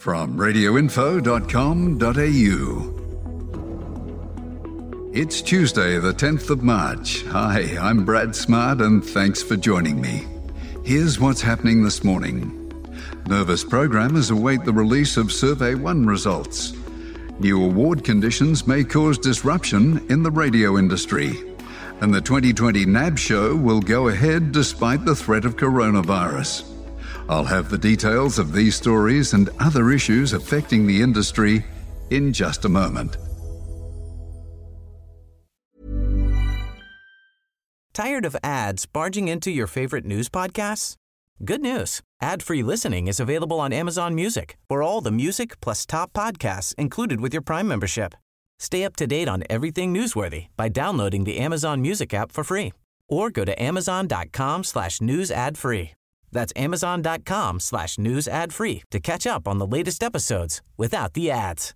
from radioinfo.com.au. It's Tuesday, the 10th of March. Hi, I'm Brad Smart and thanks for joining me. Here's what's happening this morning. Nervous programmers await the release of Survey 1 results. New award conditions may cause disruption in the radio industry. And the 2020 NAB show will go ahead despite the threat of coronavirus. I'll have the details of these stories and other issues affecting the industry in just a moment. Tired of ads barging into your favorite news podcasts? Good news. Ad-free listening is available on Amazon Music for all the music plus top podcasts included with your Prime membership. Stay up to date on everything newsworthy by downloading the Amazon Music app for free or go to amazon.com/news ad free. That's amazon.com/news ad free to catch up on the latest episodes without the ads.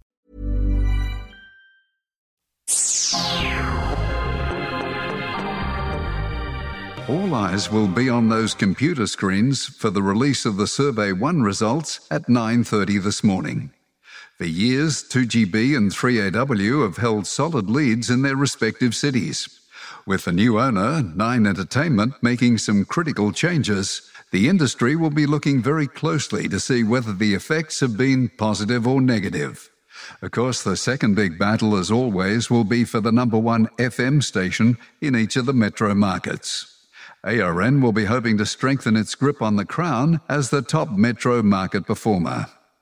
All eyes will be on those computer screens for the release of the Survey 1 results at 9:30 this morning. For years, 2GB and 3AW have held solid leads in their respective cities. With the new owner, Nine Entertainment, making some critical changes, the industry will be looking very closely to see whether the effects have been positive or negative. Of course, the second big battle, as always, will be for the number one FM station in each of the metro markets. ARN will be hoping to strengthen its grip on the crown as the top metro market performer.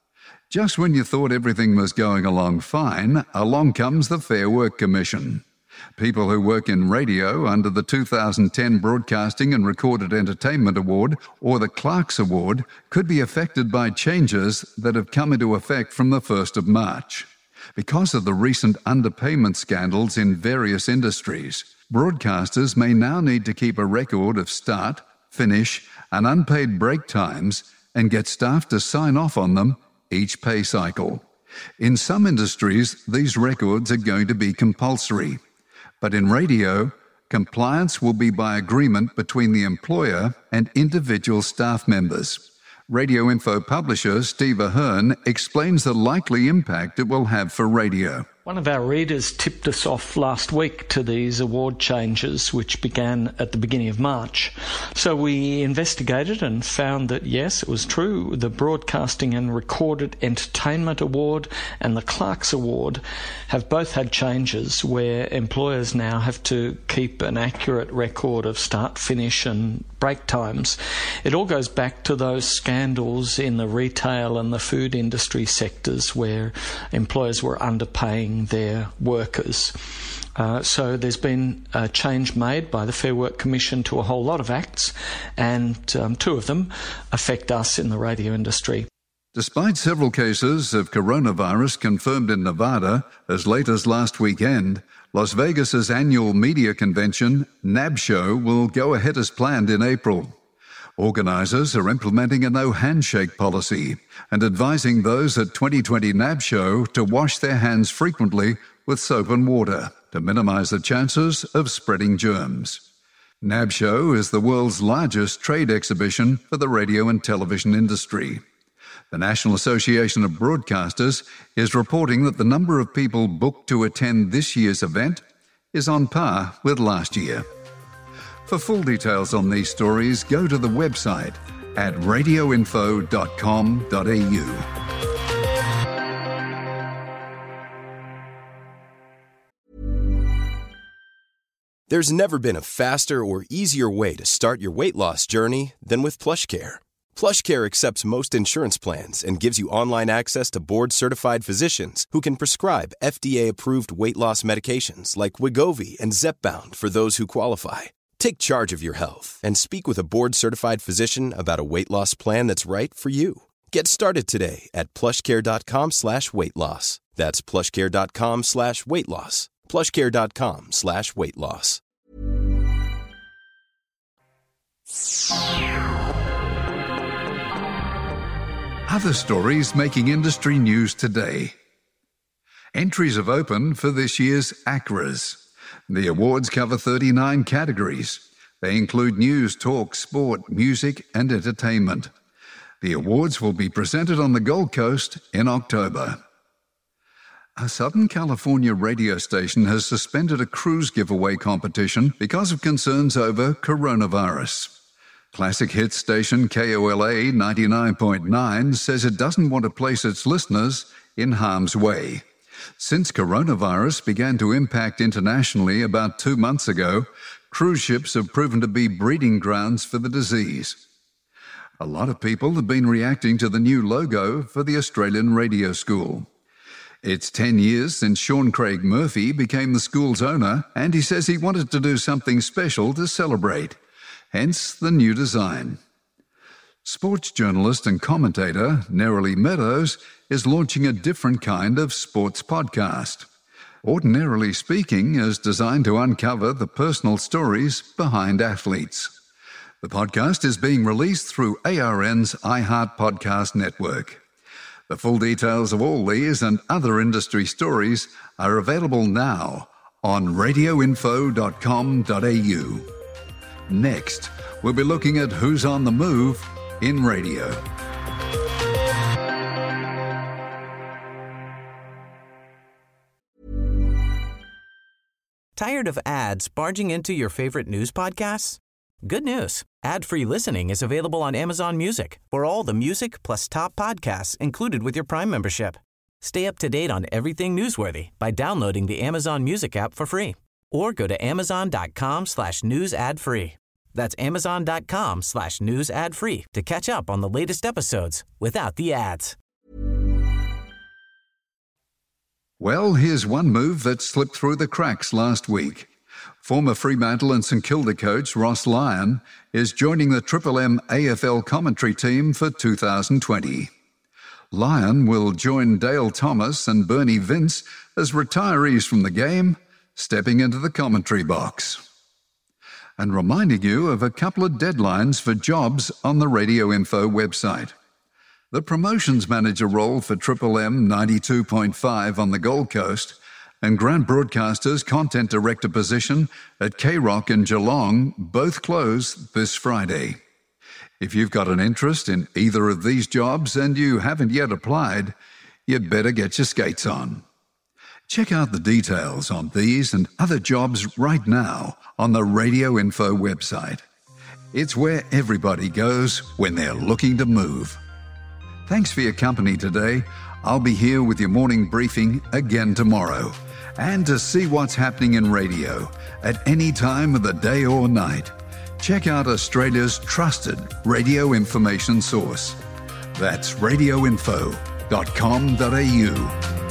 Just when you thought everything was going along fine, along comes the Fair Work Commission. People who work in radio under the 2010 Broadcasting and Recorded Entertainment Award or the Clarks Award could be affected by changes that have come into effect from the 1st of March. Because of the recent underpayment scandals in various industries, broadcasters may now need to keep a record of start, finish, and unpaid break times and get staff to sign off on them each pay cycle. In some industries, these records are going to be compulsory. But in radio, compliance will be by agreement between the employer and individual staff members. Radio Info publisher Steve Ahern explains the likely impact it will have for radio. One of our readers tipped us off last week to these award changes, which began at the beginning of March. So we investigated and found that, yes, it was true. The Broadcasting and Recorded Entertainment Award and the Clarks Award have both had changes where employers now have to keep an accurate record of start, finish and break times. It all goes back to those scandals in the retail and the food industry sectors where employers were underpaying their workers. So there's been a change made by the Fair Work Commission to a whole lot of acts, and two of them affect us in the radio industry. Despite several cases of coronavirus confirmed in Nevada as late as last weekend, Las Vegas's annual media convention, NAB Show, will go ahead as planned in April. Organisers are implementing a no-handshake policy and advising those at 2020 NAB Show to wash their hands frequently with soap and water to minimise the chances of spreading germs. NAB Show is the world's largest trade exhibition for the radio and television industry. The National Association of Broadcasters is reporting that the number of people booked to attend this year's event is on par with last year. For full details on these stories, go to the website at radioinfo.com.au. There's never been a faster or easier way to start your weight loss journey than with PlushCare. PlushCare accepts most insurance plans and gives you online access to board-certified physicians who can prescribe FDA-approved weight loss medications like Wegovy and Zepbound for those who qualify. Take charge of your health and speak with a board-certified physician about a weight loss plan that's right for you. Get started today at plushcare.com/weight loss. That's plushcare.com/weight loss. plushcare.com/weight loss. Other stories making industry news today. Entries have opened for this year's ACRAs. The awards cover 39 categories. They include news, talk, sport, music and entertainment. The awards will be presented on the Gold Coast in October. A Southern California radio station has suspended a cruise giveaway competition because of concerns over coronavirus. Classic hit station KOLA 99.9 says it doesn't want to place its listeners in harm's way. Since coronavirus began to impact internationally about 2 months ago, cruise ships have proven to be breeding grounds for the disease. A lot of people have been reacting to the new logo for the Australian Radio School. It's 10 years since Sean Craig Murphy became the school's owner, and he says he wanted to do something special to celebrate. Hence the new design. Sports journalist and commentator Nerily Meadows is launching a different kind of sports podcast. Ordinarily Speaking is designed to uncover the personal stories behind athletes. The podcast is being released through ARN's iHeart Podcast Network. The full details of all these and other industry stories are available now on radioinfo.com.au. Next, we'll be looking at who's on the move in radio. Tired of ads barging into your favorite news podcasts? Good news. Ad-free listening is available on Amazon Music for all the music plus top podcasts included with your Prime membership. Stay up to date on everything newsworthy by downloading the Amazon Music app for free or go to amazon.com/news ad free. That's amazon.com/news ad free to catch up on the latest episodes without the ads. Well, here's one move that slipped through the cracks last week. Former Fremantle and St Kilda coach Ross Lyon is joining the Triple M AFL commentary team for 2020. Lyon will join Dale Thomas and Bernie Vince as retirees from the game, stepping into the commentary box. And reminding you of a couple of deadlines for jobs on the Radio Info website. The promotions manager role for Triple M 92.5 on the Gold Coast and Grant Broadcaster's content director position at K-Rock in Geelong both close this Friday. If you've got an interest in either of these jobs and you haven't yet applied, you'd better get your skates on. Check out the details on these and other jobs right now on the Radio Info website. It's where everybody goes when they're looking to move. Thanks for your company today. I'll be here with your morning briefing again tomorrow. And to see what's happening in radio at any time of the day or night, check out Australia's trusted radio information source. That's radioinfo.com.au.